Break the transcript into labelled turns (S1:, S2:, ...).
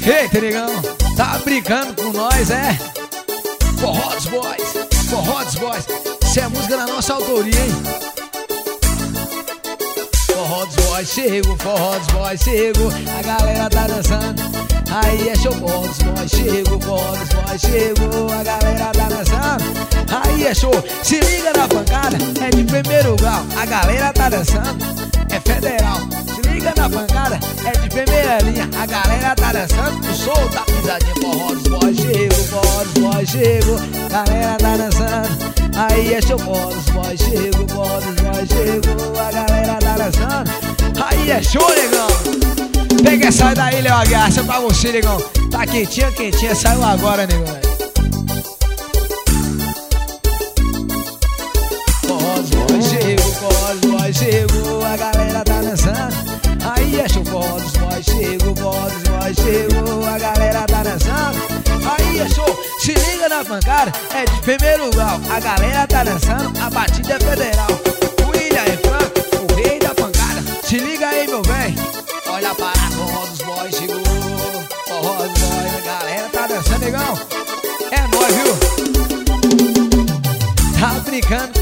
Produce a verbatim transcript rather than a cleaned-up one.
S1: Eita, negão, tá brincando com nós, é? Forró dos Boys, Forró dos Boys. Isso é música da nossa autoria, hein? Forró dos Boys, chego, Forró dos Boys, chego. A galera tá dançando, aí é show. Forró dos Boys, chego, Forró dos Boys, chego. A galera tá dançando, aí é show. Se liga na pancada, é de primeiro grau. A galera tá dançando, é federal. Se liga na pancada, é de primeira linha. A galera tá dançando, o som tá pisadinha. Forró dos Boys, chego, Forró dos Boys, chego. A galera tá dançando, aí é show. Forró dos Boys, chego, Forró dos Boys, chego. A galera tá dançando, aí é show, negão. Pega essa daí, Léo Aguiar, essa é pra você, negão. Tá quentinha, quentinha, saiu agora, negão. Forró dos Boys, chego, Forró dos Boys, chego. A galera tá dançando, aí é show. Forró dos Boys, chego, Forró dos Boys, chego. A galera tá dançando, aí é show. Se liga na pancada, é de primeiro grau. A galera tá dançando, a batida é federal. O William é Franco, o rei da pancada. Se liga aí, meu bem, olha para Forró dos Boys, chegou. Forró dos Boys, a galera tá dançando, negão. É nóis, viu? Tá brincando